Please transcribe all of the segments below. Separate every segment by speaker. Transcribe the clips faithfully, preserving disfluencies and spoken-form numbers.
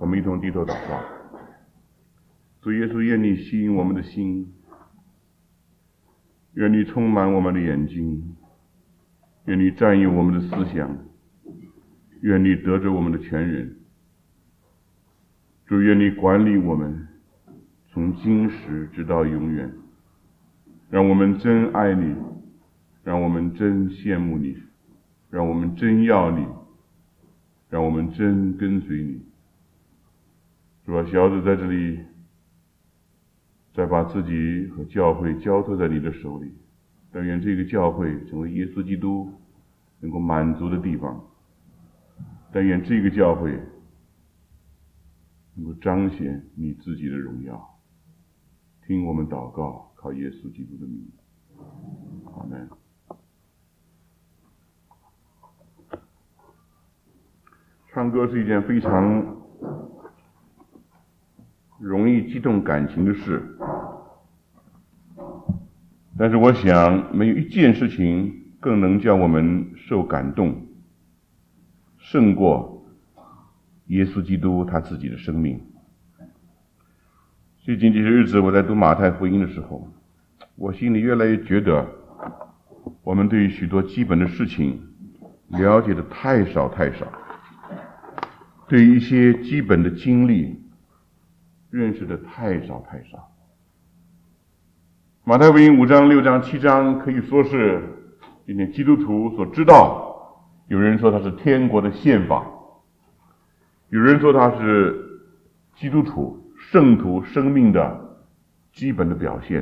Speaker 1: 们一同低头祷告。主耶稣，愿你吸引我们的心，愿你充满我们的眼睛，愿你占有我们的思想，愿你得着我们的全人。主，愿你管理我们，从今时直到永远。让我们真爱你，让我们真羡慕你，让我们真要你，让我们真跟随你。主啊，小子在这里再把自己和教会交托在你的手里，但愿这个教会成为耶稣基督能够满足的地方，但愿这个教会能够彰显你自己的荣耀。听我们祷告，靠耶稣基督的名，阿们。唱歌是一件非常容易激动感情的事，但是我想没有一件事情更能叫我们受感动，胜过耶稣基督他自己的生命。最近这些日子我在读马太福音的时候，我心里越来越觉得我们对于许多基本的事情了解的太少太少，对于一些基本的经历认识的太少太少。马太福音五章、六章、七章可以说是今天基督徒所知道，有人说它是天国的宪法，有人说它是基督徒圣徒生命的基本的表现，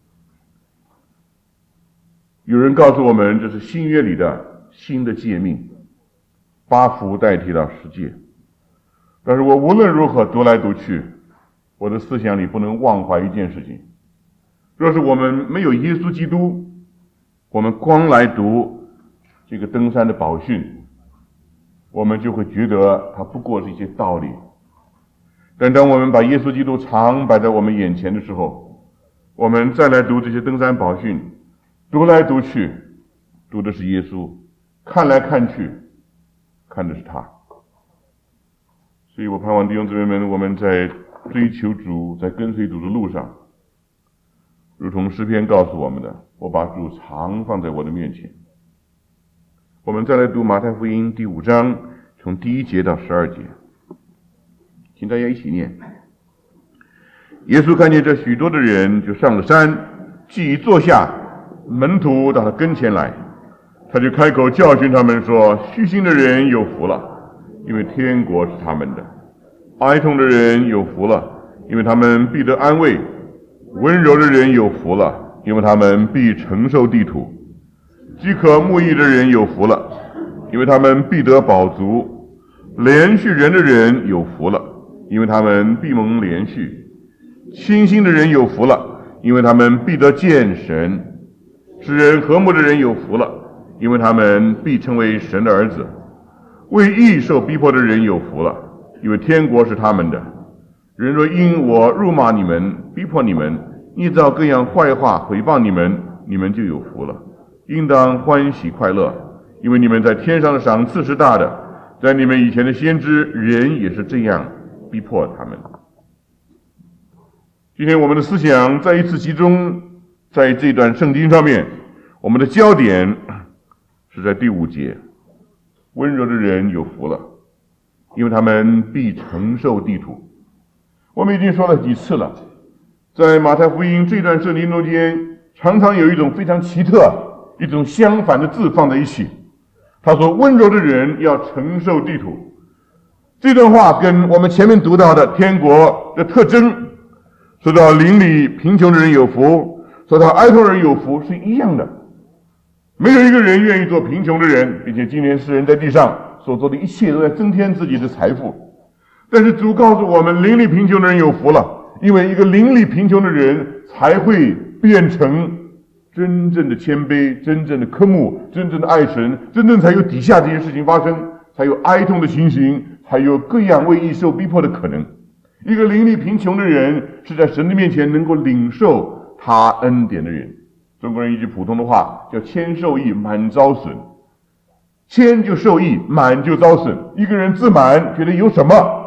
Speaker 1: 有人告诉我们这是新约里的新的诫命，八福代替了十诫。但是我无论如何读来读去，我的思想里不能忘怀一件事情，若是我们没有耶稣基督，我们光来读这个登山的宝训，我们就会觉得它不过是一些道理。但当我们把耶稣基督常摆在我们眼前的时候，我们再来读这些登山宝训，读来读去，读的是耶稣，看来看去，看的是他。所以我盼望弟兄姊妹们，我们在追求主，在跟随主的路上，如同诗篇告诉我们的，我把主常放在我的面前。我们再来读马太福音第五章，从第一节到十二节，请大家一起念。耶稣看见这许多的人，就上了山，既一坐下，门徒到他跟前来，他就开口教训他们说：虚心的人有福了，因为天国是他们的；哀痛的人有福了，因为他们必得安慰；温柔的人有福了，因为他们必承受地土；饥渴慕义的人有福了，因为他们必得饱足；连续人的人有福了，因为他们必蒙连续；清心的人有福了，因为他们必得见神；使人和睦的人有福了，因为他们必成为神的儿子；为义受逼迫的人有福了，因为天国是他们的。人若因我辱骂你们，逼迫你们，捏造各样坏话毁谤你们，你们就有福了。应当欢喜快乐，因为你们在天上的赏赐是大的。在你们以前的先知，人也是这样逼迫他们。今天我们的思想再一次集中在这段圣经上面，我们的焦点是在第五节，温柔的人有福了，因为他们必承受地土。我们已经说了几次了，在马太福音这段圣经中间，常常有一种非常奇特、一种相反的字放在一起。他说温柔的人要承受地土，这段话跟我们前面读到的天国的特征，说到邻里贫穷的人有福，说到哀痛的人有福，是一样的。没有一个人愿意做贫穷的人，并且今天世人在地上所做的一切都在增添自己的财富。但是主告诉我们，邻里贫穷的人有福了，因为一个邻里贫穷的人才会变成真正的谦卑，真正的渴慕，真正的爱神，真正才有底下这些事情发生，才有哀痛的情形，才有各样为义受逼迫的可能。一个邻里贫穷的人是在神的面前能够领受他恩典的人。中国人一句普通的话叫谦受益，满遭损。谦就受益，满就遭损。一个人自满，觉得有什么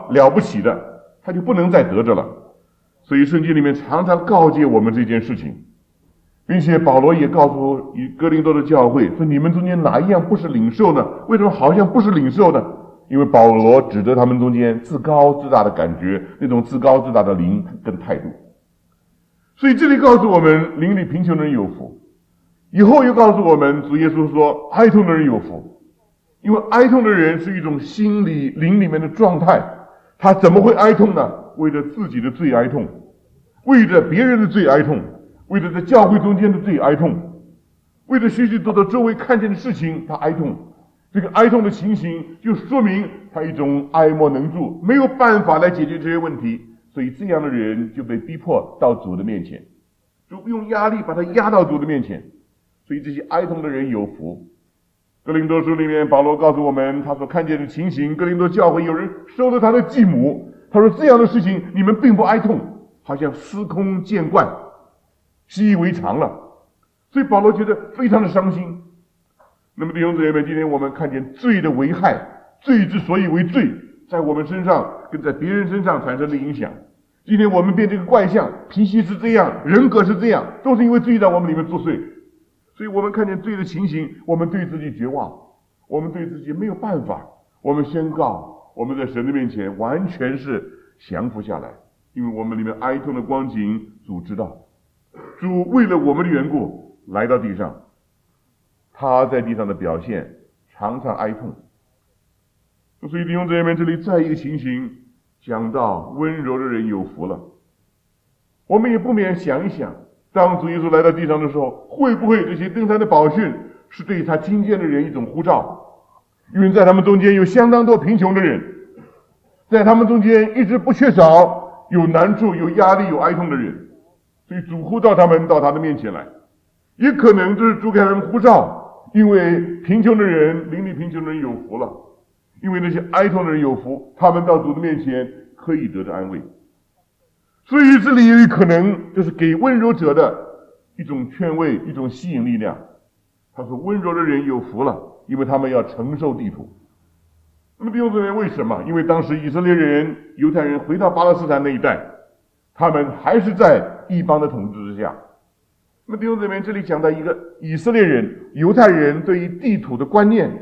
Speaker 1: 了不起的，他就不能再得着了。所以圣经里面常常告诫我们这件事情，并且保罗也告诉哥林多的教会说，你们中间哪一样不是领受呢？为什么好像不是领受呢？因为保罗指责他们中间自高自大的感觉，那种自高自大的灵跟态度。所以这里告诉我们，灵里贫穷的人有福。以后又告诉我们，主耶稣说，哀痛的人有福。因为哀痛的人是一种心理灵里面的状态，他怎么会哀痛呢？为了自己的罪哀痛，为着别人的罪哀痛，为了在教会中间的罪哀痛，为了许许多多周围看见的事情他哀痛。这个哀痛的情形就说明他一种爱莫能助，没有办法来解决这些问题，所以这样的人就被逼迫到主的面前，主用压力把他压到主的面前。所以这些哀痛的人有福。哥林多书里面保罗告诉我们他所看见的情形，哥林多教会有人收了他的继母，他说这样的事情你们并不哀痛，好像司空见惯，习以为常了。所以保罗觉得非常的伤心。那么弟兄姊妹们，今天我们看见罪的危害，罪之所以为罪，在我们身上跟在别人身上产生的影响。今天我们变这个怪象，脾气是这样，人格是这样，都是因为罪在我们里面作祟。所以我们看见罪的情形，我们对自己绝望，我们对自己没有办法，我们宣告我们在神的面前完全是降服下来，因为我们里面哀痛的光景主知道。主为了我们的缘故来到地上，他在地上的表现常常哀痛。所以弟兄姊妹们，这里再一个情形讲到温柔的人有福了。我们也不免想一想，当主耶稣来到地上的时候，会不会这些登山的宝训是对他听见的人一种呼召？因为在他们中间有相当多贫穷的人，在他们中间一直不缺少有难处、有压力、有哀痛的人，所以主呼召他们到他的面前来。也可能这是主给他们呼召，因为贫穷的人，灵里贫穷的人有福了，因为那些哀痛的人有福，他们到主的面前可以得到安慰。所以这里有一可能就是给温柔者的一种劝慰，一种吸引力量。他说温柔的人有福了，因为他们要承受地土。那么弟兄姊妹，为什么？因为当时以色列人、犹太人回到巴勒斯坦那一带，他们还是在异邦的统治之下。那么弟兄姊妹，这里讲到一个以色列人、犹太人对于地土的观念，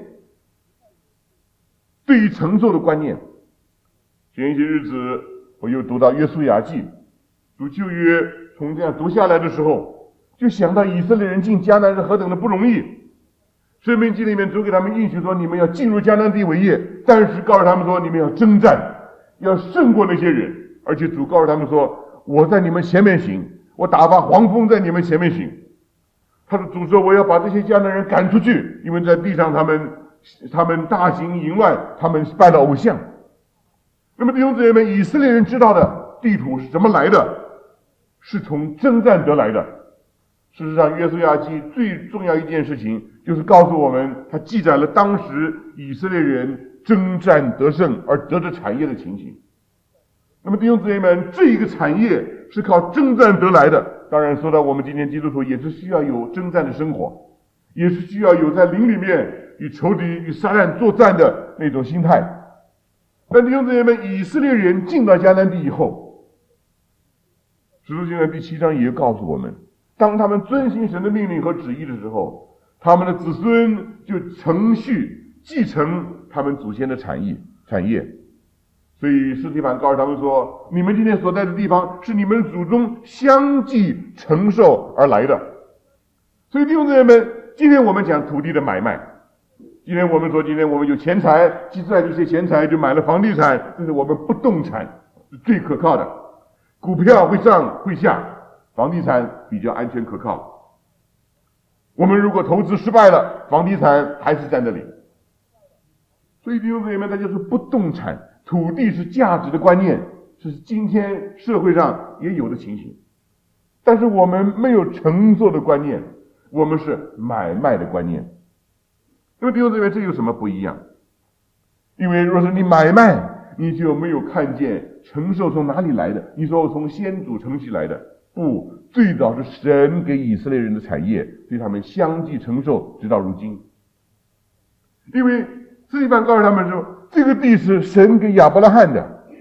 Speaker 1: 对于承受的观念。前一些日子我又读到约书亚记，读旧约从这样读下来的时候，就想到以色列人进迦南是何等的不容易。申命记里面主给他们应许说，你们要进入迦南地为业，但是告诉他们说，你们要征战，要胜过那些人。而且主告诉他们说，我在你们前面行，我打发黄蜂在你们前面行。他的主说，我要把这些迦南人赶出去，因为在地上他们他们大行淫乱，他们拜了偶像。那么弟兄姊妹们，以色列人知道的地土是怎么来的？是从征战得来的。事实上，约书亚记最重要一件事情就是告诉我们，它记载了当时以色列人征战得胜而得着产业的情形。那么弟兄姊妹们，这一个产业是靠征战得来的。当然说到我们今天基督徒也是需要有征战的生活，也是需要有在灵里面与仇敌与撒旦作战的那种心态。但弟兄姊妹们，以色列人进到迦南地以后，使徒行传第七章也告诉我们，当他们遵行神的命令和旨意的时候，他们的子孙就承续继承他们祖先的产业产业。所以司提反告诉他们说，你们今天所在的地方是你们祖宗相继承受而来的。所以弟兄姊妹们，今天我们讲土地的买卖，今天我们说今天我们有钱财，积攒一些钱财就买了房地产，这是我们不动产是最可靠的。股票会上会下，房地产比较安全可靠。我们如果投资失败了，房地产还是在那里。所以弟兄姊妹们，它就是不动产，土地是价值的观念，是今天社会上也有的情形。但是我们没有承受的观念，我们是买卖的观念。那么弟兄姊妹，这有什么不一样？因为若是你买卖，你就没有看见承受从哪里来的。你说我从先祖承袭来的，不，最早是神给以色列人的产业，对他们相继承受直到如今。因为司提反告诉他们说，这个地是神给亚伯拉罕的，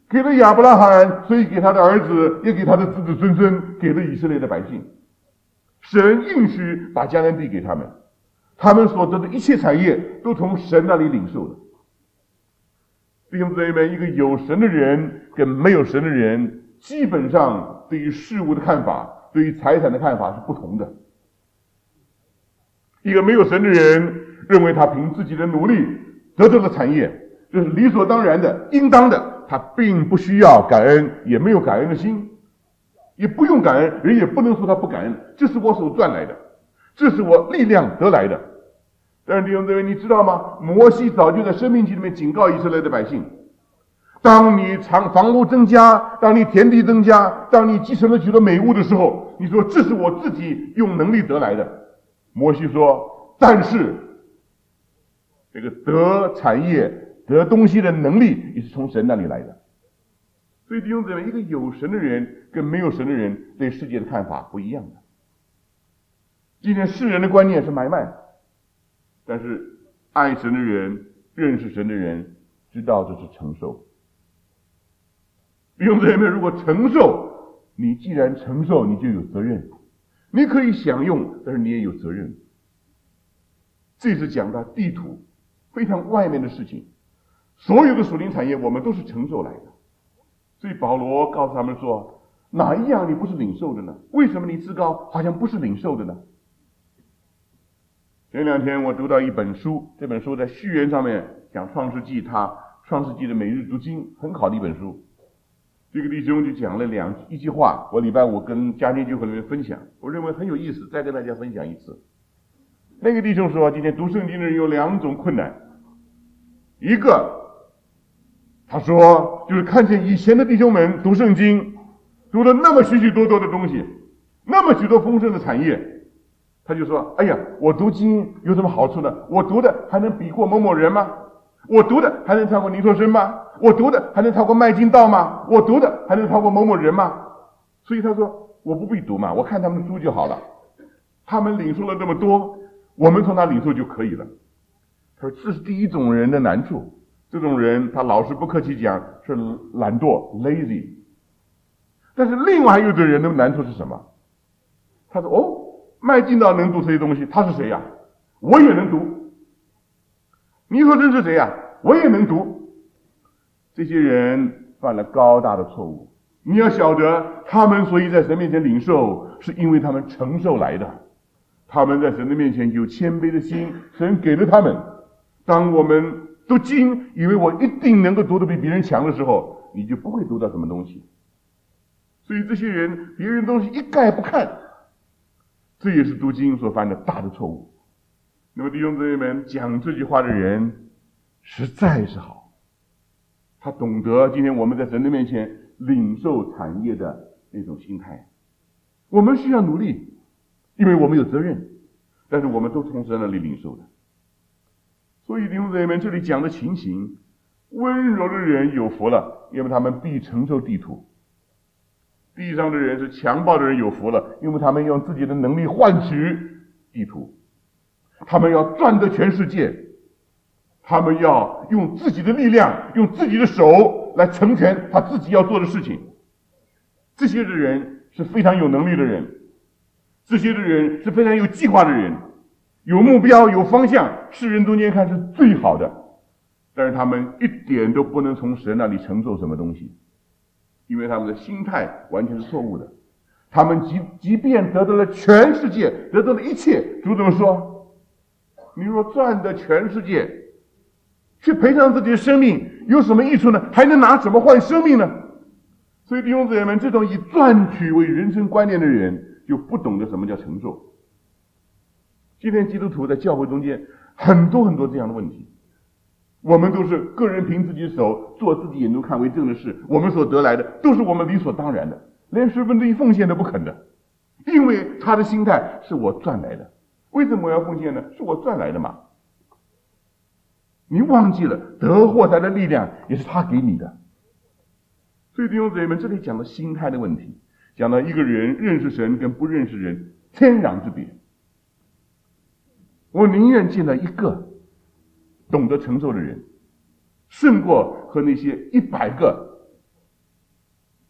Speaker 1: 给了亚伯拉罕，所以给他的儿子，也给他的子子孙孙，给了以色列的百姓。神应许把迦南地给他们，他们所得的一切产业都从神那里领受的。弟兄姊妹们，一个有神的人跟没有神的人，基本上对于事物的看法，对于财产的看法是不同的。一个没有神的人认为他凭自己的努力得到了产业，这是理所当然的，应当的，他并不需要感恩，也没有感恩的心，也不用感恩，人也不能说他不感恩，这是我所赚来的，这是我力量得来的。但是弟兄姊妹，你知道吗？摩西早就在申命记里面警告以色列的百姓，当你房房屋增加，当你田地增加，当你继承了许多美物的时候，你说这是我自己用能力得来的。摩西说，但是这个得产业得东西的能力也是从神那里来的。所以弟兄姊妹，一个有神的人跟没有神的人对世界的看法不一样的。今天世人的观念是买卖，但是爱神的人，认识神的人知道这是承受。弟兄姊妹，如果承受，你既然承受，你就有责任，你可以享用，但是你也有责任。这是讲到地土非常外面的事情，所有的属灵产业我们都是承受来的。所以保罗告诉他们说，哪一样你不是领受的呢？为什么你自高好像不是领受的呢？前两天我读到一本书，这本书在序言上面讲创世纪，他创世纪的每日读经，很好的一本书。这个弟兄就讲了两一句话，我礼拜五跟家庭聚会里面分享，我认为很有意思，再跟大家分享一次。那个弟兄说，今天读圣经的人有两种困难，一个他说就是看见以前的弟兄们读圣经读了那么许许多多的东西，那么许多丰盛的产业，他就说，哎呀，我读经有什么好处呢？我读的还能比过某某人吗？我读的还能超过尼托生吗？我读的还能超过麦金道吗？我读的还能超过某某人吗？所以他说，我不必读嘛，我看他们的书就好了，他们领受了这么多，我们从他领受就可以了。他说，这是第一种人的难处，这种人他老是不客气讲是懒惰 lazy。 但是另外还有一种人的难处是什么？他说，哦，麦金道能读这些东西，他是谁呀？我也能读。尼托生是谁呀？我也能读。这些人犯了高大的错误。你要晓得，他们所以在神面前领受，是因为他们承受来的。他们在神的面前有谦卑的心，神给了他们。当我们读经以为我一定能够读得比别人强的时候，你就不会读到什么东西。所以这些人别人东西一概不看，这也是读经所犯的大的错误。那么弟兄姊妹们，讲这句话的人实在是好，他懂得今天我们在神的面前领受产业的那种心态。我们需要努力，因为我们有责任，但是我们都从神那里领受的。所以弟兄姊妹们，这里讲的情形，温柔的人有福了，因为他们必承受地土。地上的人是强暴的人有福了，因为他们用自己的能力换取地土。他们要赚得全世界，他们要用自己的力量，用自己的手来成全他自己要做的事情。这些的人是非常有能力的人，这些的人是非常有计划的人，有目标有方向，世人中间看是最好的。但是他们一点都不能从神那里承受什么东西，因为他们的心态完全是错误的。他们即即便得到了全世界，得到了一切，主怎么说？你若赚得全世界，去赔偿自己的生命，有什么益处呢？还能拿什么换生命呢？所以弟兄姊妹们，这种以赚取为人生观念的人，就不懂得什么叫承受。今天基督徒在教会中间很多很多这样的问题，我们都是个人凭自己的手做自己眼中看为正的事，我们所得来的都是我们理所当然的，连十分之一奉献都不肯的，因为他的心态是我赚来的。为什么我要奉献呢？是我赚来的嘛。你忘记了得获他的力量也是他给你的。所以弟兄姊妹们，这里讲到心态的问题，讲到一个人认识神跟不认识人天壤之别。我宁愿见到一个懂得承受的人，胜过和那些一百个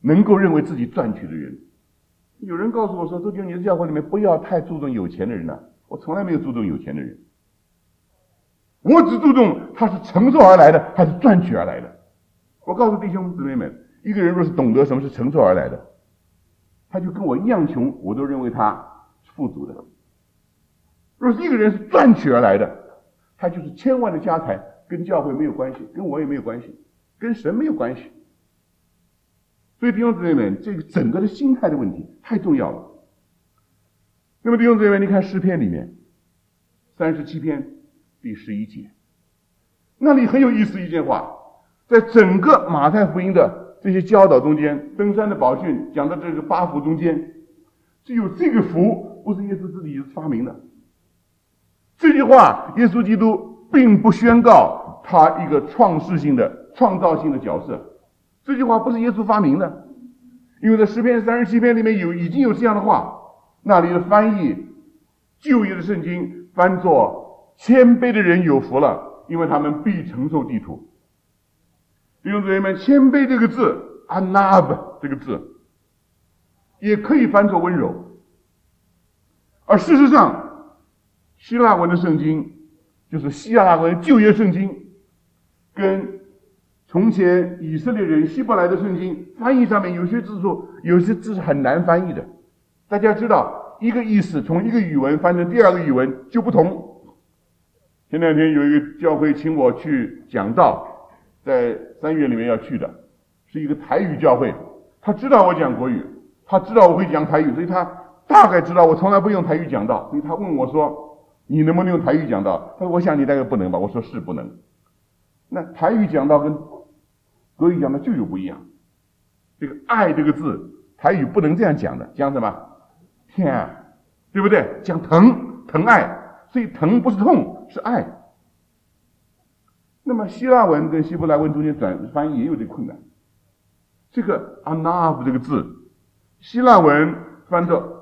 Speaker 1: 能够认为自己赚取的人。有人告诉我说，周弟兄，你的教会里面不要太注重有钱的人了、啊。我从来没有注重有钱的人，我只注重他是承受而来的还是赚取而来的。我告诉弟兄姊妹们，一个人若是懂得什么是承受而来的，他就跟我一样穷，我都认为他是富足的。若是一个人是赚取而来的，他就是千万的家财，跟教会没有关系，跟我也没有关系，跟神没有关系。所以弟兄姊妹们，这个整个的心态的问题太重要了。那么弟兄姊妹们，你看诗篇里面三十七篇第十一节，那里很有意思一件话，在整个马太福音的这些教导中间，登山的宝训讲的这个八福中间，只有这个福不是耶稣自己发明的。这句话耶稣基督并不宣告他一个创世性的创造性的角色，这句话不是耶稣发明的，因为在诗篇三十七篇里面有已经有这样的话，那里的翻译旧约的圣经翻作谦卑的人有福了，因为他们必承受地土。弟兄姊妹们，谦卑这个字 anab 这个字也可以翻作温柔，而事实上希腊文的圣经就是希腊文旧约圣经跟从前以色列人希伯来的圣经翻译上面有些字数有些字是很难翻译的。大家知道一个意思从一个语文翻成第二个语文就不同。前两天有一个教会请我去讲道，在三月里面要去的，是一个台语教会，他知道我讲国语，他知道我会讲台语，所以他大概知道我从来不用台语讲道，所以他问我说你能不能用台语讲道？他说我想你大概不能吧，我说是不能。那台语讲道跟国语讲道就有不一样。这个爱这个字，台语不能这样讲的，讲什么？天啊，对不对？讲疼，疼爱，所以疼不是痛，是爱。那么希腊文跟希伯来文中间转翻译也有这个困难。这个 anav 这个字，希腊文翻作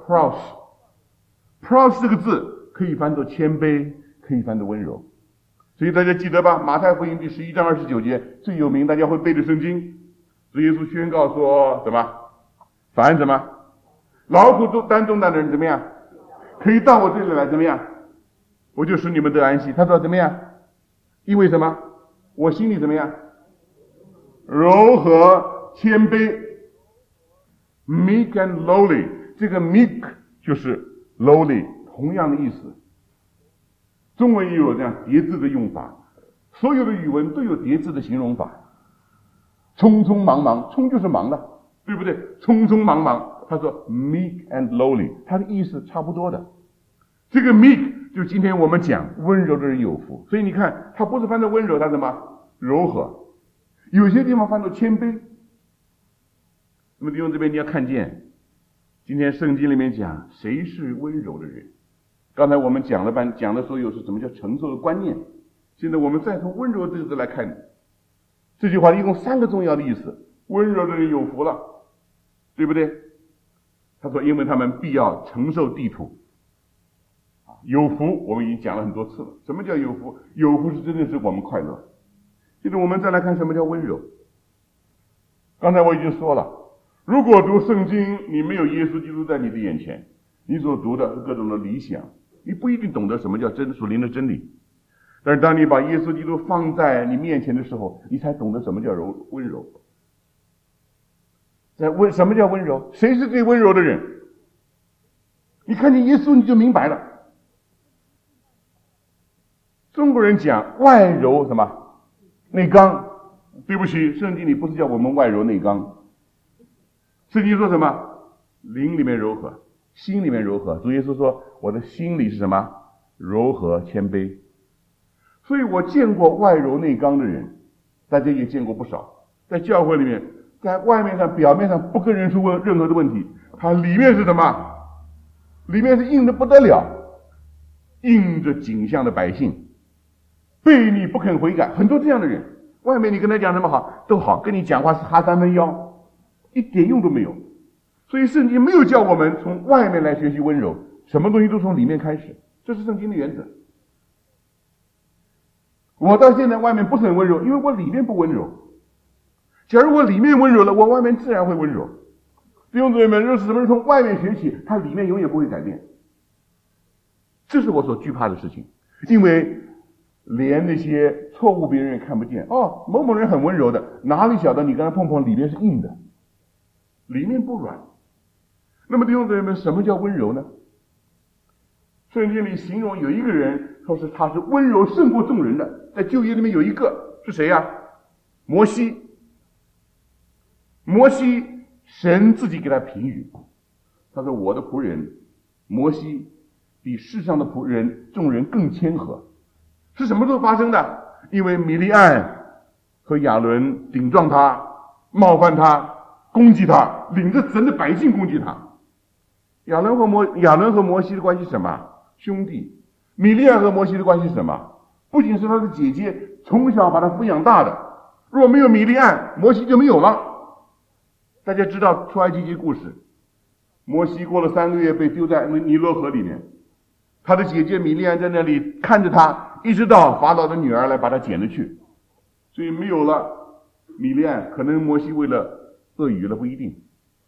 Speaker 1: pros，pros 这个字可以翻作谦卑，可以翻作温柔。所以大家记得吧，马太福音第十一章二十九节最有名，大家会背的圣经，主耶稣宣告说什么？凡什么劳苦都担重担的人怎么样？可以到我这里来，怎么样？我就使你们得安息。他说怎么样？因为什么？我心里怎么样？柔和谦卑 meek and lowly， 这个 meek 就是 lowly 同样的意思。中文也有这样叠字的用法，所有的语文都有叠字的形容法。匆匆忙忙，匆就是忙的，对不对？匆匆忙忙，他说 meek and lowly， 他的意思差不多的。这个 meek 就今天我们讲温柔的人有福，所以你看他不是翻作温柔，他什么柔和，有些地方翻作谦卑。那么弟兄这边你要看见今天圣经里面讲谁是温柔的人。刚才我们讲了半讲的所有是什么叫承受的观念，现在我们再从温柔这个字来看，这句话一共三个重要的意思。温柔的人有福了，对不对？他说因为他们必要承受地土。有福我们已经讲了很多次了，什么叫有福？有福是真的是我们快乐。现在我们再来看什么叫温柔。刚才我已经说了，如果读圣经你没有耶稣基督在你的眼前，你所读的是各种的理想，你不一定懂得什么叫真属灵的真理。但是当你把耶稣基督放在你面前的时候，你才懂得什么叫柔温柔。在温什么叫温柔？谁是最温柔的人？你看见耶稣你就明白了。中国人讲外柔什么？内刚。对不起，圣经里不是叫我们外柔内刚。圣经说什么？灵里面柔和，心里面柔和。主耶稣说我的心里是什么？柔和谦卑。所以我见过外柔内刚的人，大家也见过不少。在教会里面，在外面上表面上不跟人说问任何的问题，他里面是什么？里面是硬的不得了，硬着颈项的百姓，背你不肯悔改。很多这样的人，外面你跟他讲什么好都好，跟你讲话是哈三分腰，一点用都没有。所以圣经没有叫我们从外面来学习温柔，什么东西都从里面开始，这是圣经的原则。我到现在外面不是很温柔，因为我里面不温柔。 假如我里面温柔了，我外面自然会温柔。弟兄姊妹们，若是什么人从外面学起，他里面永远不会改变。这是我所惧怕的事情，因为连那些错误别人也看不见。哦，某某人很温柔的，哪里晓得你跟他碰碰，里面是硬的，里面不软。那么弟兄姊妹们，什么叫温柔呢？圣经里形容有一个人，说是他是温柔胜过众人的，在旧约里面有一个是谁呀？摩西。摩西，神自己给他评语，他说我的仆人摩西比世上的仆人众人更谦和。是什么时候发生的？因为米利暗和亚伦顶撞他，冒犯他，攻击他，领着神的百姓攻击他。亚伦和摩亚伦和摩西的关系是什么？兄弟。米利暗和摩西的关系是什么？不仅是他的姐姐，从小把他抚养大的。若没有米利暗，摩西就没有了。大家知道出埃及记故事，摩西过了三个月被丢在尼罗河里面，他的姐姐米利暗在那里看着他，一直到法老的女儿来把他捡了去。所以没有了米利暗，可能摩西为了鳄鱼了，不一定。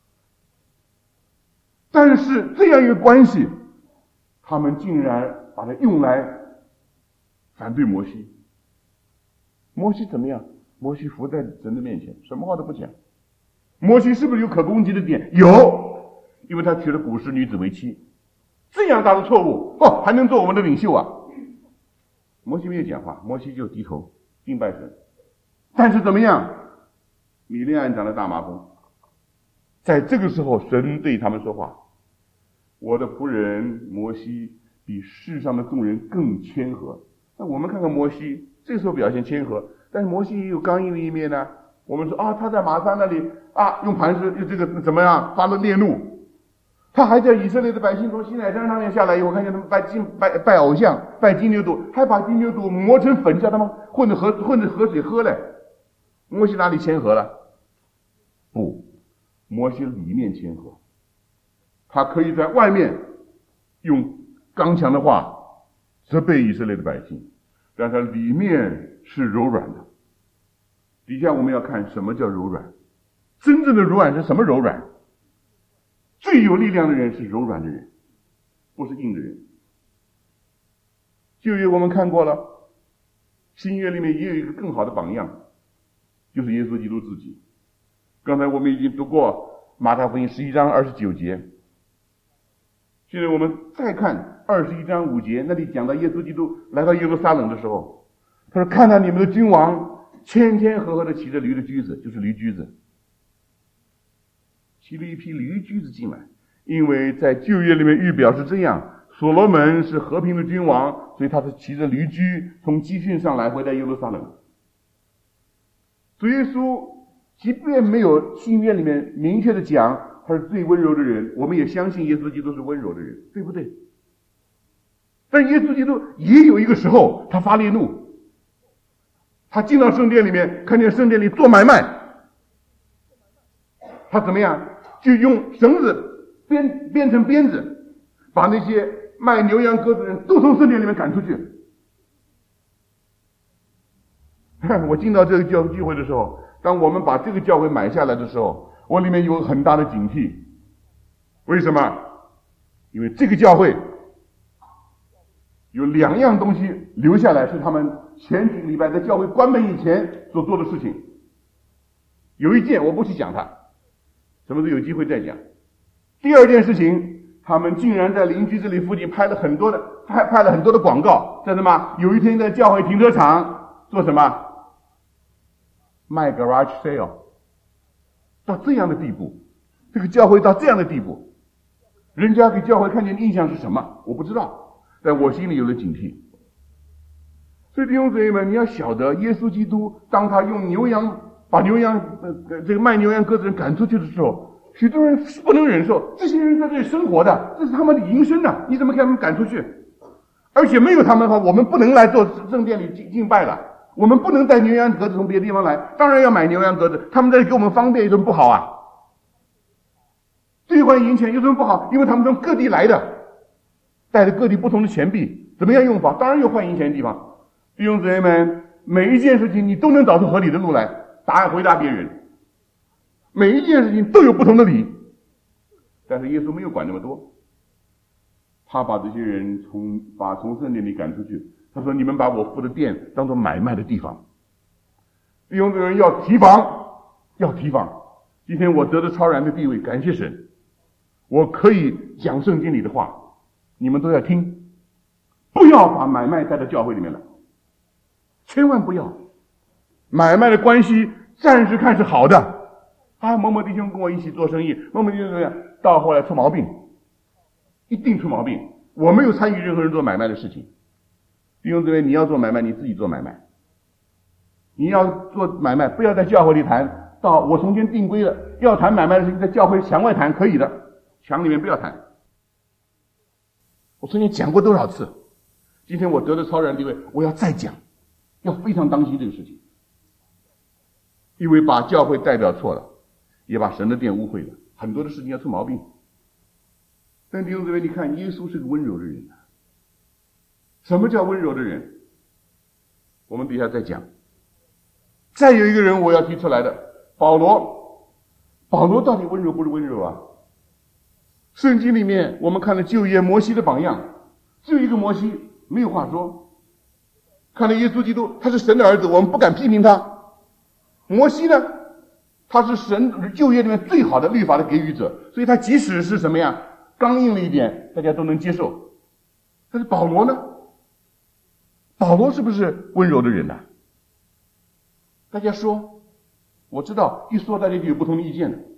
Speaker 1: 但是这样一个关系，他们竟然把它用来反对摩西。摩西怎么样？摩西伏在神的面前，什么话都不讲。摩西是不是有可攻击的点？有，因为他娶了古时女子为妻。这样大的错误，哦，还能做我们的领袖啊？摩西没有讲话，摩西就低头敬拜神。但是怎么样？米利暗长了大麻风。在这个时候，神对他们说话：我的仆人摩西比世上的众人更谦和。那我们看看摩西，这时候表现谦和，但是摩西也有刚硬的一面呢。我们说啊，他在马山那里啊，用磐石这个怎么样发了烈怒。他还在以色列的百姓从西乃山上面下来以后，看见他们拜金拜拜偶像，拜金牛犊，还把金牛犊磨成粉，叫他们混着河混着河水喝嘞。摩西哪里谦和了？不，摩西里面谦和，他可以在外面用刚强的话责备以色列的百姓，但他里面是柔软的。底下我们要看什么叫柔软，真正的柔软是什么柔软？最有力量的人是柔软的人，不是硬的人。旧约我们看过了，新约里面也有一个更好的榜样，就是耶稣基督自己。刚才我们已经读过马太福音十一章二十九节，现在我们再看二十一章五节，那里讲到耶稣基督来到耶路撒冷的时候，他说：看到你们的君王谦谦和和的骑着驴的驹子，就是驴驹子，骑了一匹驴驹子进来。因为在旧约里面预表是这样，所罗门是和平的君王，所以他是骑着驴驹从基训上来回到耶路撒冷。主耶稣即便没有新约里面明确的讲他是最温柔的人，我们也相信耶稣基督是温柔的人，对不对？但耶稣基督也有一个时候他发烈怒，他进到圣殿里面，看见圣殿里做买卖，他怎么样？就用绳子编编成鞭子，把那些卖牛羊鸽子的人都从圣殿里面赶出去。我进到这个教会聚会的时候，当我们把这个教会买下来的时候，我里面有很大的警惕。为什么？因为这个教会有两样东西留下来，是他们前几个礼拜在教会关门以前所做的事情。有一件我不去讲它，什么时候有机会再讲。第二件事情，他们竟然在邻居这里附近拍了很多的拍拍了很多的广告，在什么？有一天在教会停车场做什么？卖 garage sale， 到这样的地步，这个教会到这样的地步，人家给教会看见的印象是什么？我不知道，但我心里有了警惕。所以弟兄姊妹们，你要晓得，耶稣基督当他用牛羊把牛羊呃这个卖牛羊鸽子人赶出去的时候，许多人不能忍受，这些人在这里生活的，这是他们的营生啊，你怎么给他们赶出去？而且没有他们的话，我们不能来做圣殿里敬敬拜了。我们不能带牛羊鸽子从别的地方来，当然要买牛羊鸽子，他们在这里给我们方便有什么不好啊？兑换银钱有什么不好？因为他们从各地来的，带着各地不同的钱币，怎么样用法？当然有换银钱的地方。弟兄姊妹们，每一件事情你都能找出合理的路来，答案回答别人。 每一件事情都有不同的理。但是耶稣没有管那么多，他把这些人从把从圣殿里赶出去。他说：“你们把我父的殿当作买卖的地方。弟兄姊妹要提防，要提防。今天我得着超然的地位，感谢神，我可以讲圣经里的话，你们都要听，不要把买卖带到教会里面来，千万不要。买卖的关系暂时看是好的。”啊，某某弟兄跟我一起做生意，某某弟兄怎么样？到后来出毛病，一定出毛病。我没有参与任何人做买卖的事情。弟兄姊妹，你要做买卖，你自己做买卖。你要做买卖，不要在教会里谈。到我从前定规了，要谈买卖的事情，在教会墙外谈可以的，墙里面不要谈。我曾经讲过多少次？今天我得了超然地位，我要再讲，要非常当心这个事情，因为把教会代表错了。也把神的殿污秽了，很多的事情要出毛病。但弟兄姊妹，你看耶稣是个温柔的人啊。什么叫温柔的人？我们底下再讲。再有一个人我要提出来的，保罗。保罗到底温柔不是温柔啊？圣经里面我们看了旧约摩西的榜样，只有一个摩西，没有话说。看了耶稣基督，他是神的儿子，我们不敢批评他。摩西呢，他是神旧约里面最好的律法的给予者，所以他即使是什么呀，刚硬了一点，大家都能接受。但是保罗呢？保罗是不是温柔的人呢、啊？大家说，我知道一说大家就有不同的意见了。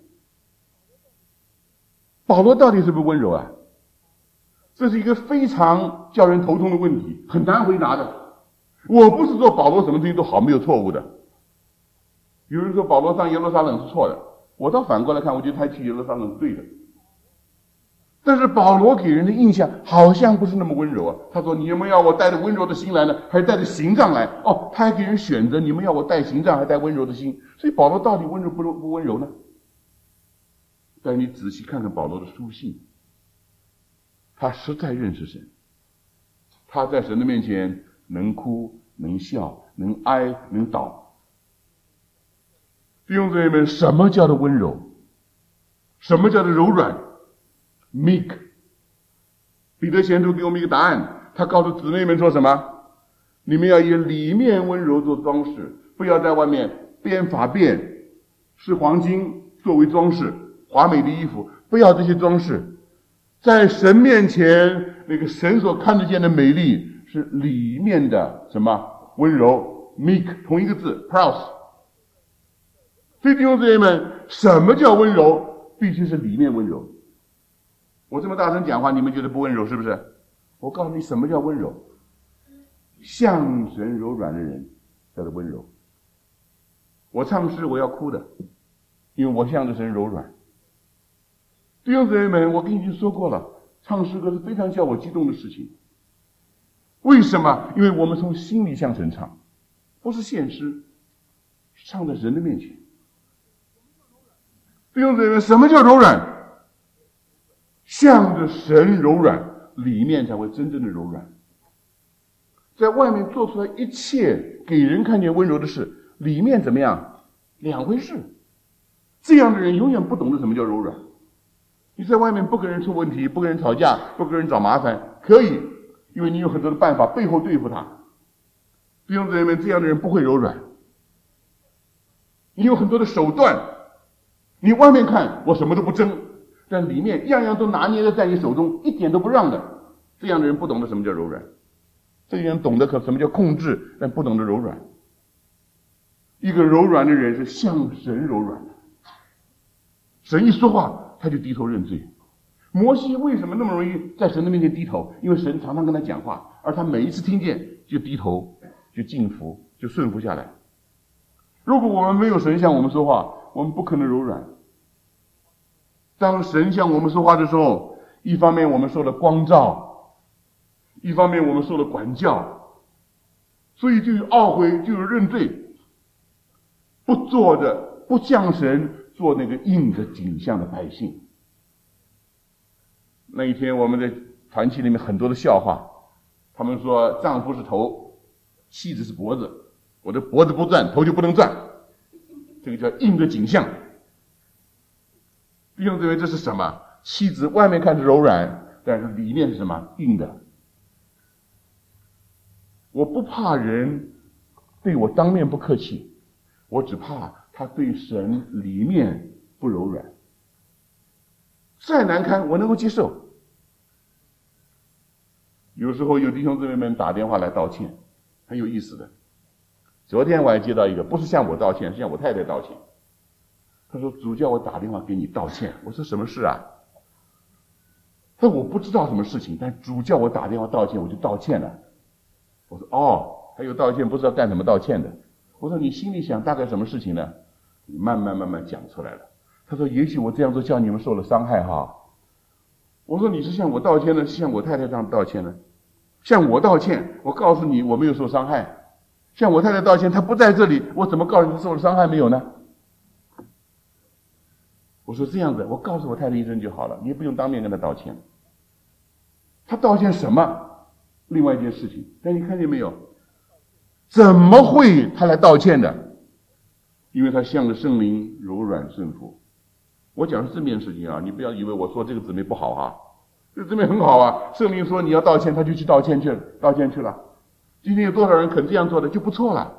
Speaker 1: 保罗到底是不是温柔啊？这是一个非常叫人头痛的问题，很难回答的。我不是说保罗什么东西都好，没有错误的。有人说保罗上耶路撒冷是错的，我倒反过来看，我觉得他去耶路撒冷是对的。但是保罗给人的印象好像不是那么温柔啊。他说：“你们要我带着温柔的心来呢，还是带着刑杖来？”哦，他还给人选择，你们要我带刑杖，还带温柔的心。所以保罗到底温柔不不温柔呢？但是你仔细看看保罗的书信，他实在认识神，他在神的面前能哭能笑能哀能祷。弟兄姊妹们，什么叫做温柔？什么叫做柔软 ？meek。彼得前书给我们一个答案，他告诉姊妹们说什么？你们要以里面温柔做装饰，不要在外面编发辫、是黄金作为装饰，华美的衣服，不要这些装饰。在神面前，那个神所看得见的美丽是里面的什么温柔 meek， 同一个字 prous。所以弟兄姊妹们，什么叫温柔？必须是里面温柔。我这么大声讲话，你们觉得不温柔是不是？我告诉你什么叫温柔。向神柔软的人叫做温柔。我唱诗我要哭的，因为我向着神柔软。弟兄姊妹们，我跟你已经说过了，唱诗歌是非常叫我激动的事情。为什么？因为我们从心里向神唱，不是献诗，是唱在神的面前。弟兄姊妹们，什么叫柔软？向着神柔软，里面才会真正的柔软。在外面做出来一切给人看见温柔的事，里面怎么样？两回事。这样的人永远不懂得什么叫柔软。你在外面不跟人出问题，不跟人吵架，不跟人找麻烦，可以，因为你有很多的办法背后对付他。弟兄姊妹们，这样的人不会柔软。你有很多的手段，你外面看我什么都不争，但里面样样都拿捏的在你手中，一点都不让的。这样的人不懂得什么叫柔软。这个人懂得可什么叫控制，但不懂得柔软。一个柔软的人是向神柔软的，神一说话他就低头认罪。摩西为什么那么容易在神的面前低头？因为神常常跟他讲话，而他每一次听见就低头，就敬服，就顺服下来。如果我们没有神向我们说话，我们不可能柔软。当神向我们说话的时候，一方面我们受了光照，一方面我们受了管教，所以就有懊悔，就有认罪，不做的不像神做那个应着景象的百姓。那一天我们在团契里面很多的笑话，他们说丈夫是头，妻子是脖子，我的脖子不转，头就不能转，这个叫应着景象。 弟兄姊妹，这是什么？妻子外面看是柔软，但是里面是什么？硬的。我不怕人对我当面不客气，我只怕他对神里面不柔软。再难堪我能够接受。有时候有弟兄姊妹们打电话来道歉，很有意思的。昨天我还接到一个，不是向我道歉，是向我太太道歉。他说主叫我打电话给你道歉。我说什么事啊？他说我不知道什么事情，但主叫我打电话道歉，我就道歉了。我说哦，还有道歉不知道干什么道歉的。我说你心里想大概什么事情呢？你慢慢慢慢讲出来了。他说也许我这样做叫你们受了伤害哈。我说你是向我道歉呢，是向我太太这样道歉呢？向我道歉，我告诉你我没有受伤害。向我太太道歉，她不在这里，我怎么告诉你受了伤害没有呢？我说这样子，我告诉我太太一声就好了，你也不用当面跟她道歉。她道歉什么？另外一件事情。但你看见没有？怎么会她来道歉的？因为她向着圣灵柔软顺服。我讲的是正面事情啊，你不要以为我说这个姊妹不好啊，这个姊妹很好啊。圣灵说你要道歉，她就去道歉去了，道歉去了。今天有多少人肯这样做的就不错了。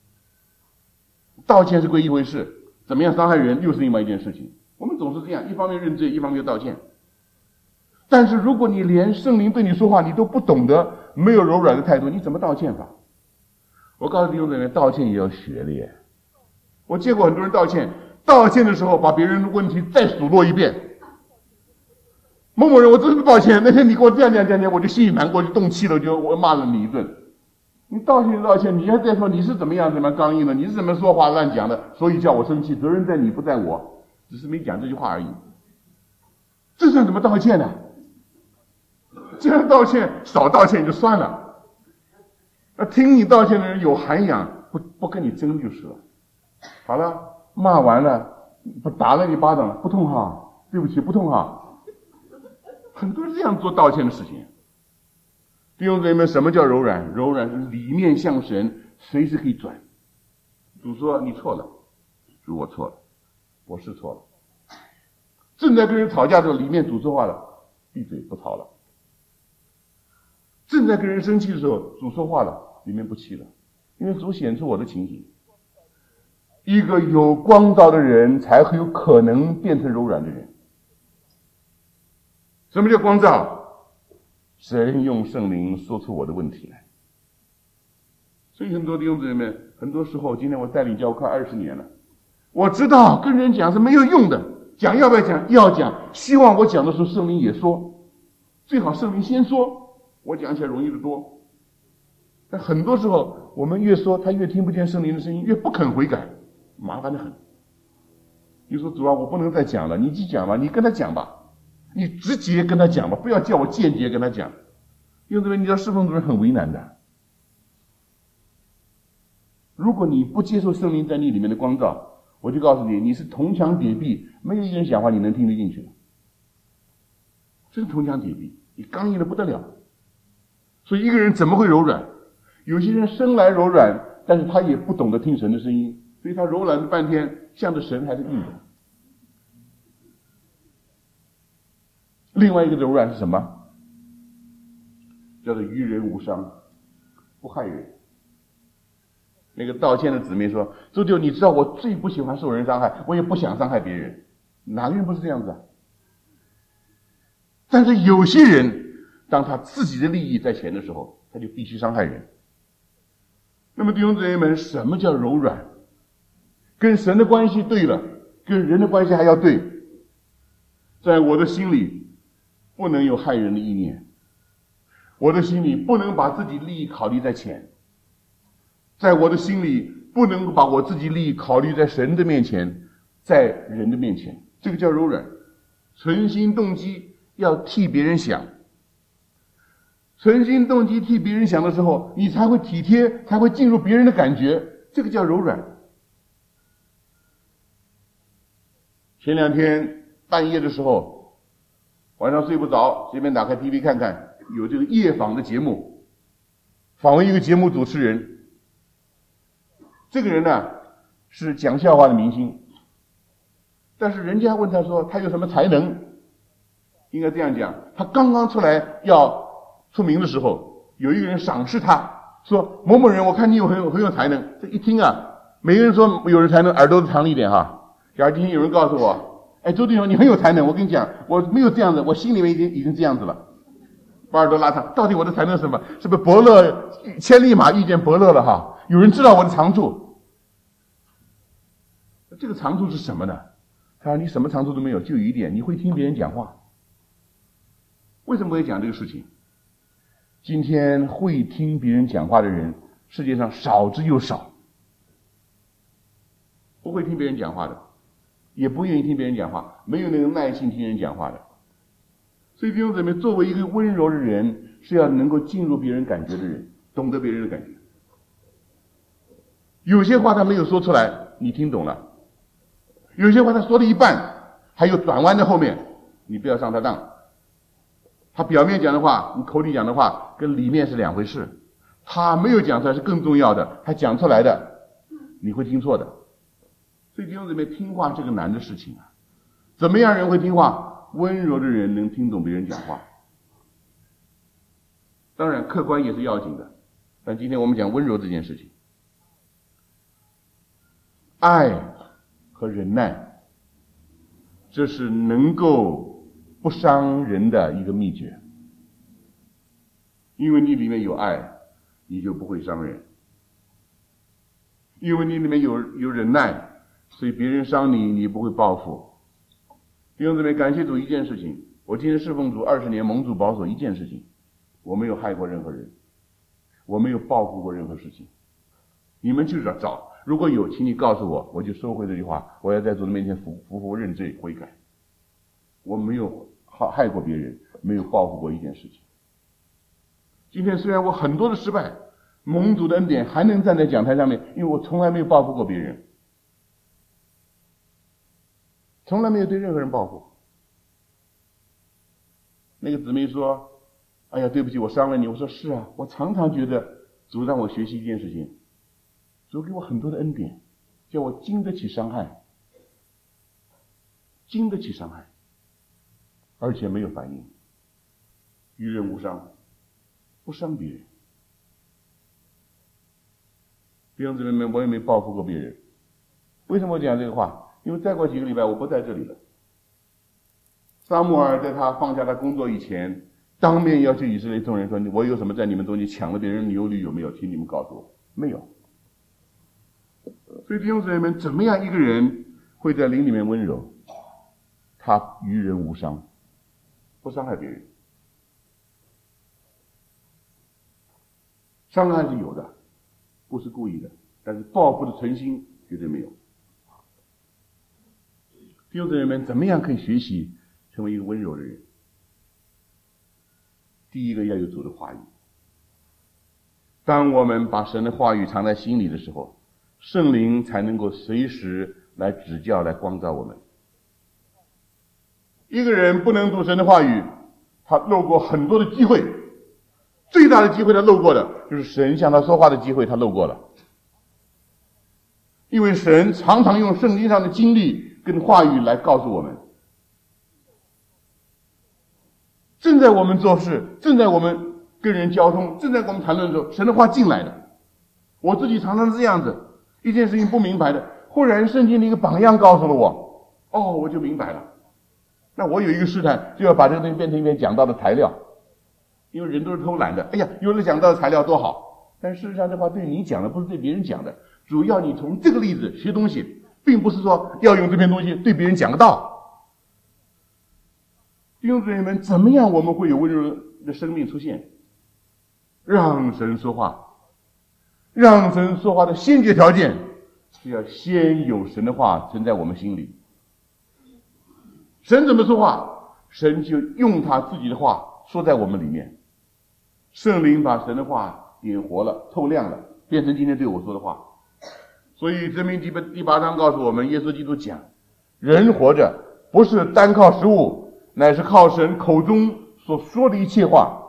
Speaker 1: 道歉是归一回事，怎么样伤害人又是另外一件事情。我们总是这样，一方面认罪，一方面又道歉。但是如果你连圣灵对你说话你都不懂得，没有柔软的态度，你怎么道歉法？我告诉弟兄姊妹，道歉也要学的耶。我见过很多人道歉，道歉的时候把别人的问题再数落一遍。某某人，我真是抱歉，那天你给我这样这样这样，我就心里难过，就动气了，就我骂了你一顿。你道歉道歉，你还在说你是怎么样怎么样刚硬的，你是怎么说话乱讲的，所以叫我生气，责任在你不在我，只是没讲这句话而已。这算怎么道歉呢？这样道歉少道歉就算了，那听你道歉的人有涵养，不不跟你争就是了。好了，骂完了，不打了你巴掌了，不痛哈，对不起，不痛哈。很多人这样做道歉的事情。弟兄姊妹们，什么叫柔软？柔软是里面向神，随时可以转。主说你错了，主我错了，我是错了。正在跟人吵架的时候，里面主说话了，闭嘴不吵了。正在跟人生气的时候，主说话了，里面不气了，因为主显出我的情形。一个有光照的人才会有可能变成柔软的人。什么叫光照？神用圣灵说出我的问题来。所以很多弟兄姊妹，很多时候，今天我带领教会快二十年了，我知道跟人讲是没有用的，讲要不要讲？要讲。希望我讲的时候圣灵也说，最好圣灵先说，我讲起来容易得多。但很多时候我们越说他越听不见圣灵的声音，越不肯悔改，麻烦得很。你说主啊，我不能再讲了，你去讲吧，你跟他讲吧，你直接跟他讲吧，不要叫我间接跟他讲。因为你知道侍奉主任很为难的。如果你不接受圣灵在你里面的光照，我就告诉你，你是铜墙铁壁，没有一个人讲话你能听得进去的。这是铜墙铁壁，你刚硬的不得了。所以一个人怎么会柔软？有些人生来柔软，但是他也不懂得听神的声音，所以他柔软了半天，向着神还是硬的。另外一个柔软是什么？叫做于人无伤，不害人。那个道歉的姊妹说，周弟，你知道我最不喜欢受人伤害，我也不想伤害别人。哪个人不是这样子啊？但是有些人当他自己的利益在前的时候，他就必须伤害人。那么弟兄姊妹们，什么叫柔软？跟神的关系对了，跟人的关系还要对。在我的心里不能有害人的意念，我的心里不能把自己利益考虑在前，在我的心里不能把我自己利益考虑在神的面前，在人的面前。这个叫柔软。存心动机要替别人想，存心动机替别人想的时候，你才会体贴，才会进入别人的感觉，这个叫柔软。前两天半夜的时候，晚上睡不着，随便打开 T V 看看，有这个夜访的节目，访问一个节目主持人。这个人呢是讲笑话的明星， 但是人家问他说他有什么才能，应该这样讲，他刚刚出来要出名的时候，有一个人赏识他，说某某人，我看你有很有很有才能。这一听啊，每个人说有人才能，耳朵都长了一点哈。假如今天有人告诉我，哎，周弟兄你很有才能，我跟你讲，我没有这样子，我心里面已经已经这样子了，把耳朵拉长。到底我的才能是什么？是不是伯乐千里马遇见伯乐了哈？有人知道我的长处，这个长处是什么呢？他说你什么长处都没有，就有一点，你会听别人讲话。为什么会讲这个事情？今天会听别人讲话的人，世界上少之又少。不会听别人讲话的，也不愿意听别人讲话，没有那个耐心听人讲话的。所以弟兄姊妹，作为一个温柔的人，是要能够进入别人感觉的人，懂得别人的感觉。有些话他没有说出来，你听懂了；有些话他说了一半，还有转弯在后面，你不要上他当。他表面讲的话，你口里讲的话，跟里面是两回事。他没有讲出来是更重要的，他讲出来的，你会听错的。所以弟兄姊妹，听话是个难的事情啊。怎么样人会听话？温柔的人能听懂别人讲话。当然，客观也是要紧的。但今天我们讲温柔这件事情，爱和忍耐，这是能够不伤人的一个秘诀。因为你里面有爱，你就不会伤人；因为你里面有有忍耐，所以别人伤你，你不会报复。弟兄姊妹，感谢主一件事情，我今天侍奉主二十年，蒙主保守一件事情，我没有害过任何人，我没有报复过任何事情。你们去找找，如果有，请你告诉我，我就收回这句话，我要在主的面前服服服认罪悔改。我没有害过别人，没有报复过一件事情。今天虽然我很多的失败，蒙主的恩典还能站在讲台上面，因为我从来没有报复过别人，从来没有对任何人报复。那个姊妹说，哎呀，对不起，我伤了你。我说是啊，我常常觉得主让我学习一件事情，主给我很多的恩典，叫我经得起伤害，经得起伤害，而且没有反应，于人无伤，不伤别人。弟兄姊妹们，我也没报复过别人。为什么我讲这个话？因为再过几个礼拜我不在这里了。撒母耳在他放下他工作以前，当面要求以色列众人说，我有什么在你们中间抢了别人牛驴有没有？请你们告诉我。没有。所以弟兄姊妹们，怎么样一个人会在灵里面温柔？他于人无伤，不伤害别人。伤害是有的，不是故意的，但是报复的存心绝对没有。弟兄姊妹们，怎么样可以学习成为一个温柔的人？第一个要有主的话语。当我们把神的话语藏在心里的时候，圣灵才能够随时来指教，来光照我们。一个人不能读神的话语，他漏过很多的机会，最大的机会他漏过的就是神向他说话的机会，他漏过了。因为神常常用圣经上的经历跟话语来告诉我们，正在我们做事，正在我们跟人交通，正在我们谈论的时候，神的话进来的。我自己常常是这样子，一件事情不明白的，忽然圣经的一个榜样告诉了我，哦，我就明白了。那我有一个试探，就要把这个东西变成一篇讲道的材料，因为人都是偷懒的。哎呀，有了讲道的材料多好，但事实上这话对你讲的，不是对别人讲的。主要你从这个例子学东西，并不是说要用这篇东西对别人讲个道。弟兄姊妹们，怎么样我们会有温柔的生命出现？让神说话，让神说话的先决条件是要先有神的话存在我们心里。神怎么说话，神就用他自己的话说在我们里面。圣灵把神的话点活了，透亮了，变成今天对我说的话。所以箴命第八章告诉我们，耶稣基督讲，人活着不是单靠食物，乃是靠神口中所说的一切话。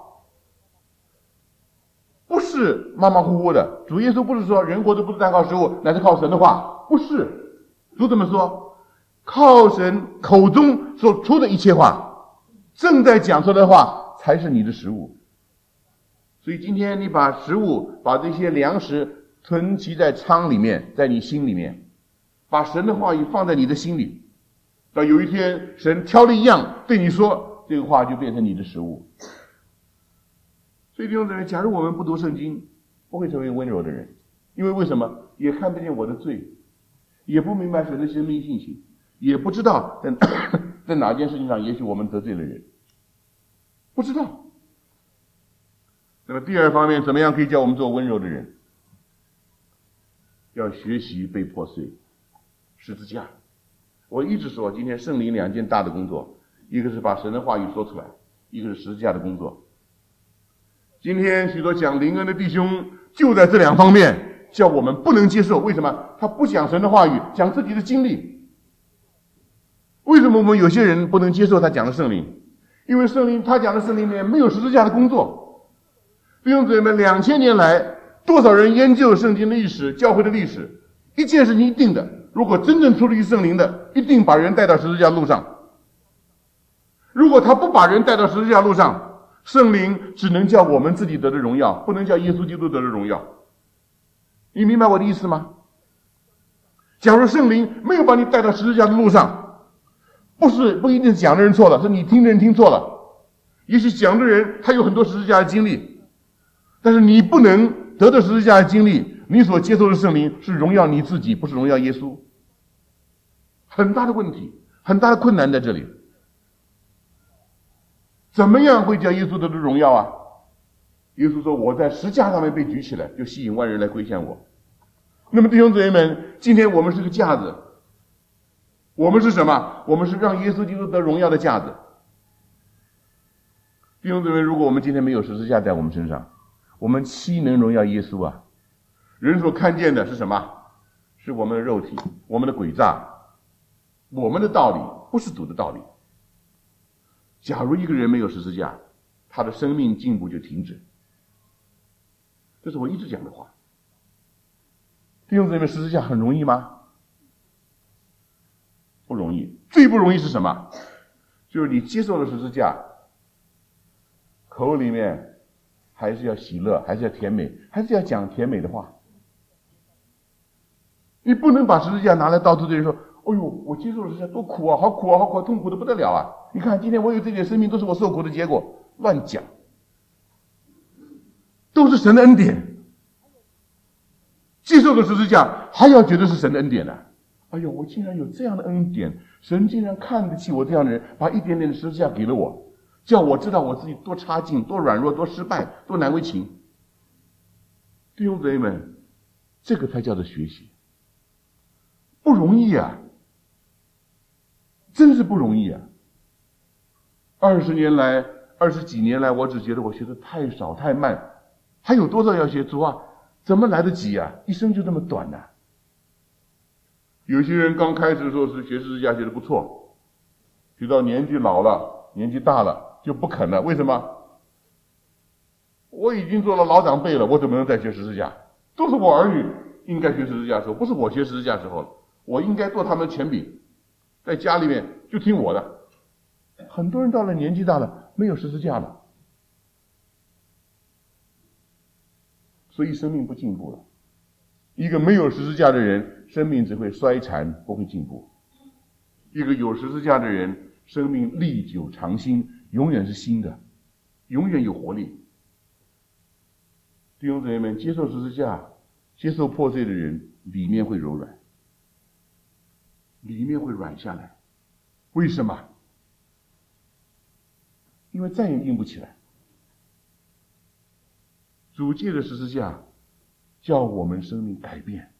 Speaker 1: 不是马马虎虎的。主耶稣不是说人活着不是单靠食物，乃是靠神的话，不是。主怎么说？ 靠神口中所出的一切话，正在讲出来的话才是你的食物。所以今天你把食物，把这些粮食囤积在仓里面，在你心里面，把神的话语放在你的心里，到有一天神挑了一样对你说，这个话就变成你的食物。所以弟兄姊妹，假如我们不读圣经，不会成为温柔的人，因为为什么？也看不见我的罪，也不明白神的生命性情，也不知道在在哪件事情上也许我们得罪了人，不知道。那么第二方面，怎么样可以叫我们做温柔的人？要学习被破碎，十字架。我一直说，今天圣灵两件大的工作，一个是把神的话语说出来，一个是十字架的工作。今天许多讲灵恩的弟兄就在这两方面叫我们不能接受。为什么？他不讲神的话语，讲自己的经历。为什么我们有些人不能接受他讲的圣灵？因为圣灵他讲的圣灵里面没有十字架的工作。弟兄姊妹们，两千年来多少人研究圣经的历史，教会的历史，一件事情一定的，如果真正出于圣灵的，一定把人带到十字架路上。如果他不把人带到十字架路上，圣灵只能叫我们自己得的荣耀，不能叫耶稣基督得的荣耀。你明白我的意思吗？假如圣灵没有把你带到十字架的路上，不是不一定讲的人错了，是你听的人听错了。也许讲的人他有很多十字架的经历，但是你不能得到十字架的经历，你所接受的圣灵是荣耀你自己，不是荣耀耶稣。很大的问题，很大的困难在这里。怎么样会叫耶稣得到荣耀啊？耶稣说，我在十字架上面被举起来，就吸引万人来归向我。那么弟兄姊妹们，今天我们是个架子，我们是什么？我们是让耶稣基督得荣耀的架子。弟兄姊妹，如果我们今天没有十字架在我们身上，我们岂能荣耀耶稣啊？人所看见的是什么？是我们的肉体，我们的诡诈，我们的道理，不是主的道理。假如一个人没有十字架，他的生命进步就停止。这是我一直讲的话。弟兄姊妹，十字架很容易吗？不容易。最不容易是什么？就是你接受了十字架，口里面还是要喜乐，还是要甜美，还是要讲甜美的话。你不能把十字架拿来到处对人说，哎呦，我接受了十字架多苦啊，好苦啊，好苦啊，痛苦的不得了啊！你看今天我有这点生命，都是我受苦的结果。乱讲，都是神的恩典。接受了十字架，还要觉得是神的恩典呢、啊？哎呦，我竟然有这样的恩典，神竟然看得起我这样的人，把一点点的十字架给了我，叫我知道我自己多差劲，多软弱，多失败，多难为情。弟兄姊妹们，这个才叫做学习，不容易啊，真是不容易啊！二十年来，二十几年来，我只觉得我学的太少太慢，还有多少要学？主啊，怎么来得及啊？一生就这么短呢、啊？有些人刚开始的时候是学十字架学的不错，学到年纪老了，年纪大了就不肯了。为什么？我已经做了老长辈了，我怎么能再学十字架？都是我儿女应该学十字架的时候，不是我学十字架的时候了。我应该做他们的权柄，在家里面就听我的。很多人到了年纪大了，没有十字架了，所以生命不进步了。一个没有十字架的人，生命只会衰残，不会进步；一个有十字架的人，生命历久常新，永远是新的，永远有活力。弟兄姊妹们，接受十字架，接受破碎的人，里面会柔软，里面会软下来。为什么？因为再也硬不起来。主借着十字架叫我们生命改变。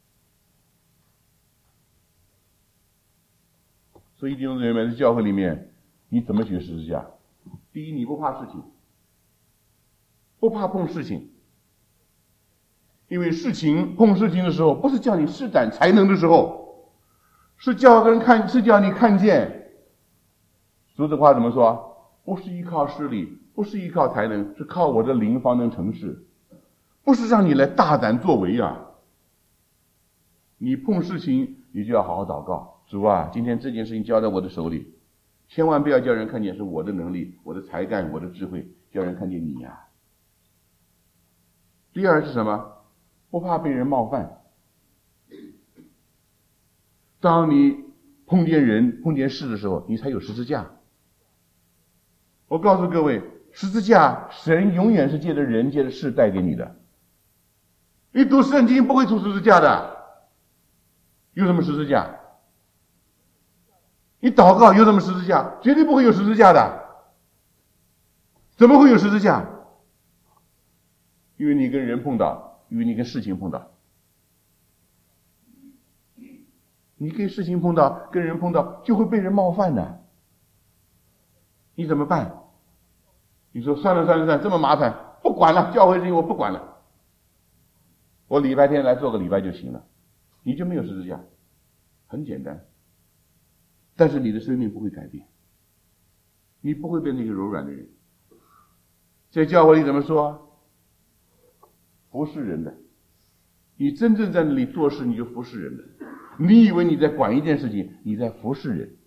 Speaker 1: 所以弟兄姊妹们，在教会里面你怎么学十字架？第一，你不怕事情，不怕碰事情，因为事情碰事情的时候，不是叫你施展才能的时候，是叫人看，是叫你看见。俗子话怎么说？不是依靠势力，不是依靠才能，是靠我的灵方能成事。不是让你来大胆作为啊！你碰事情，你就要好好祷告。 主啊，今天这件事情交在我的手里，千万不要叫人看见是我的能力、我的才干、我的智慧，叫人看见你呀、啊。第二是什么？不怕被人冒犯。当你碰见人、碰见事的时候，你才有十字架。我告诉各位，十字架，神永远是借着人、借着事带给你的。你读圣经不会出十字架的，有什么十字架？你祷告有什么十字架？绝对不会有十字架的。怎么会有十字架？因为你跟人碰到，因为你跟事情碰到。你跟事情碰到，跟人碰到，就会被人冒犯的。你怎么办？你说算了算了算了，这么麻烦，不管了，教会事情我不管了，我礼拜天来做个礼拜就行了，你就没有十字架，很简单。但是你的生命不会改变，你不会变成一个柔软的人。在教会里怎么说？服侍人的，你真正在那里做事，你就服侍人的。你以为你在管一件事情，你在服侍人。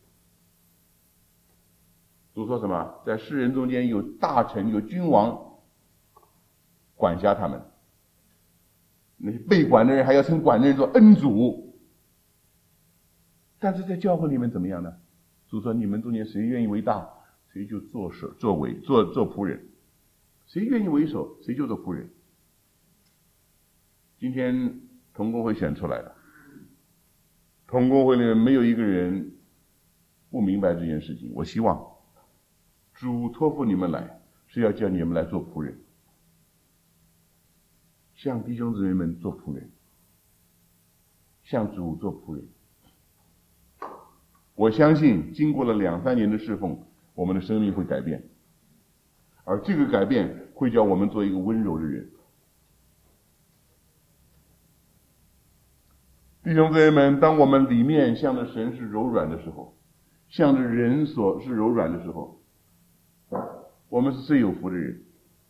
Speaker 1: 主说什么？在世人中间有大臣，有君王管辖他们，那些被管的人还要称管的人做恩主。但是在教会里面怎么样呢？主说你们中间谁愿意为大，谁就做首做尾做做仆人，谁愿意为首，谁就做仆人。今天同工会选出来了，同工会里面没有一个人不明白这件事情。我希望主托付你们来，是要叫你们来做仆人，向弟兄姊妹们做仆人，向主做仆人。我相信经过了两三年的侍奉，我们的生命会改变，而这个改变会叫我们做一个温柔的人。弟兄姊妹们，当我们里面向着神是柔软的时候，向着人所是柔软的时候，我们是最有福的人。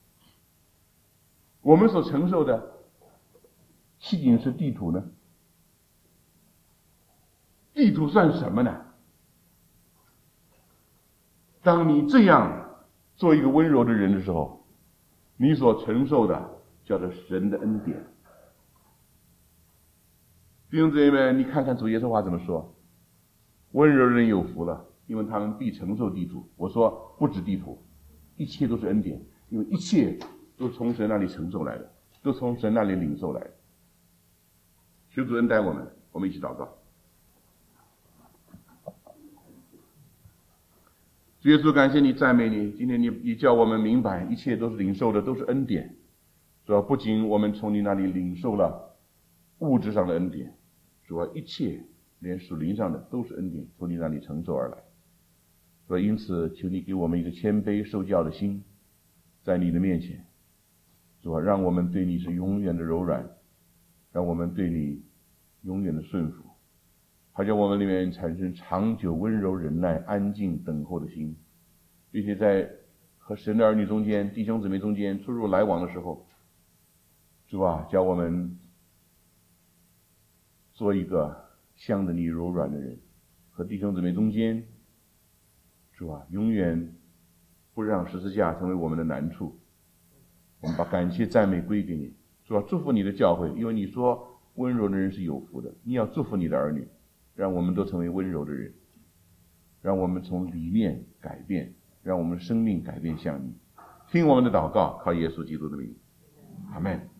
Speaker 1: 我们所承受的岂仅是地土呢？地土算什么呢？当你这样做一个温柔的人的时候，你所承受的叫做神的恩典。弟兄姊妹们，你看看主耶稣话怎么说？温柔人有福了，因为他们必承受地土。我说不止地土，一切都是恩典，因为一切都从神那里承受来的，都从神那里领受来的。求主恩待我们，我们一起祷告。主耶稣，感谢你，赞美你。今天你你叫我们明白，一切都是领受的，都是恩典。主啊，不仅我们从你那里领受了物质上的恩典，主啊，一切连属灵上的都是恩典，从你那里承受而来。所以因此，求你给我们一个谦卑受教的心，在你的面前，主啊，让我们对你是永远的柔软，让我们对你永远的顺服，好叫我们里面产生长久温柔忍耐、安静等候的心，并且在和神的儿女中间、弟兄姊妹中间出入来往的时候，主啊，叫我们做一个向着你柔软的人，和弟兄姊妹中间，主啊，永远不让十字架成为我们的难处。我们把感谢赞美归给你，主啊，祝福你的教会，因为你说温柔的人是有福的，你要祝福你的儿女，让我们都成为温柔的人，让我们从里面改变，让我们生命改变向你。听我们的祷告，靠耶稣基督的名，阿们。